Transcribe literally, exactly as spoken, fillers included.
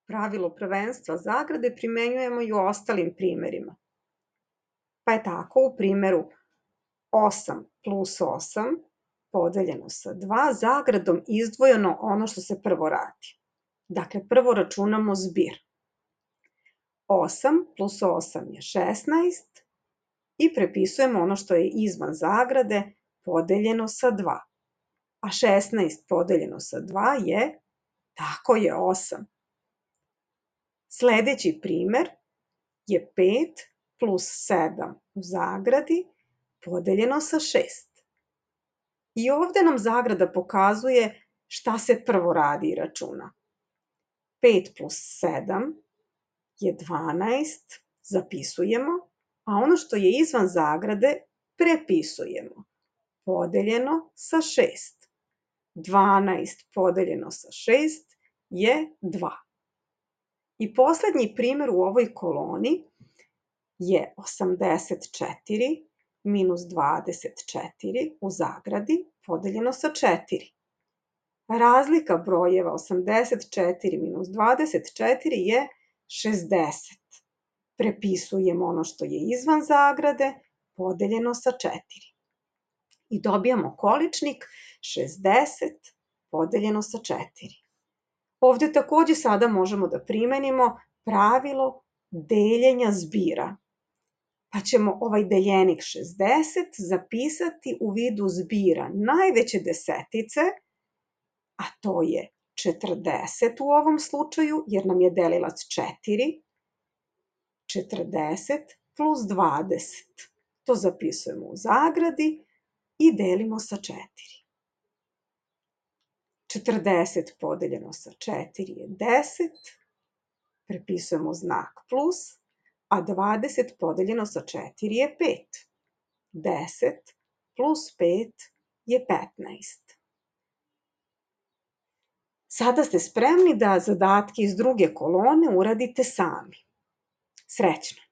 pravilo prvenstva zagrade primenjujemo i u ostalim primerima. Pa je tako u primeru osam plus osam podeljeno sa dva, zagradom izdvojeno ono što se prvo radi. Dakle, prvo računamo zbir. osam plus osam je šesnaest i prepisujemo ono što je izvan zagrade podeljeno sa dva. A šesnaest podeljeno sa dva je, tako je, osam. Sledeći primer je pet plus sedam u zagradi podeljeno sa šest. I ovde nam zagrada pokazuje šta se prvo radi i računa. pet plus sedam je dvanaest, zapisujemo, a ono što je izvan zagrade prepisujemo. Podeljeno sa šest. dvanaest podeljeno sa šest je dva. I poslednji primer u ovoj koloni je osamdeset četiri minus dvadeset četiri u zagradi podeljeno sa četiri. Razlika brojeva osamdeset četiri minus dvadeset četiri je šezdeset. Prepisujemo ono što je izvan zagrade podeljeno sa četiri. I dobijamo količnik šezdeset podeljeno sa četiri. Ovde takođe sada možemo da primenimo pravilo deljenja zbira. Pa ćemo ovaj deljenik šezdeset zapisati u vidu zbira najveće desetice, a to je četrdeset u ovom slučaju, jer nam je delilac četiri. četrdeset plus dvadeset. To zapisujemo u zagradi i delimo sa četiri. četrdeset podeljeno sa četiri je deset. Prepisujemo znak plus, a dvadeset podeljeno sa četiri je pet. deset plus pet je petnaest. Sada ste spremni da zadatke iz druge kolone uradite sami. Srećno!